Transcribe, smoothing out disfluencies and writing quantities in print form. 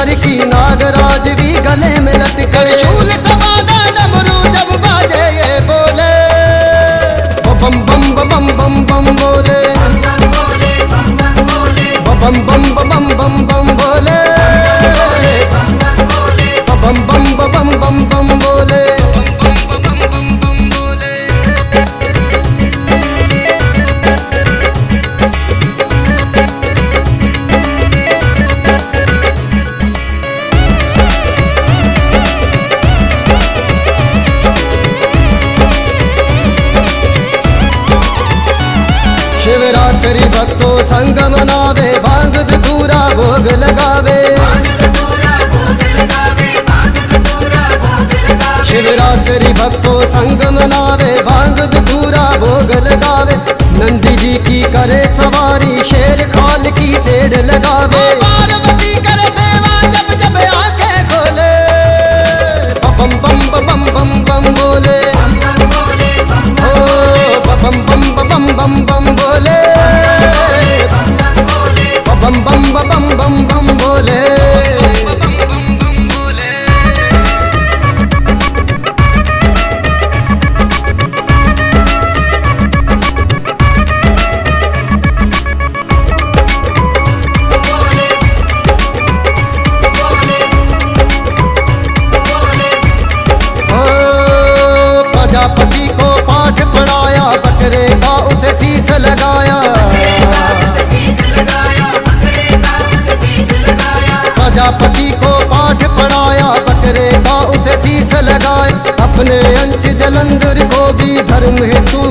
शंकर की नागराज भी गले में लटकर शूल समाना डमरू जब बाजे ये बोले बम बम बम बम बम बोले बम बम बम बम बम बोले बम बम बम बम बम बोले। शिवरात्रि भक्तों संग मनावे भांग धतूरा भोग लगावे शिवरात्रि भक्तों संग मनावे भांग धतूरा भोग लगावे नंदी जी की करे सवारी शेर खाल की तेड़ लगावे पार्वती करे सेवा जब जब आंखें खोले बम बम बम बम बम बोले ओ बम बम बम बम बम बोले बम बम बम बम बम बोले। प्रजापति को पाठ पढ़ाया बकरे का उसे शीश लगाया प्रजापति को पाठ पढ़ाया बकरे का उसे शीश लगाए अपने अंश जलंधर को भी धर्म हेतु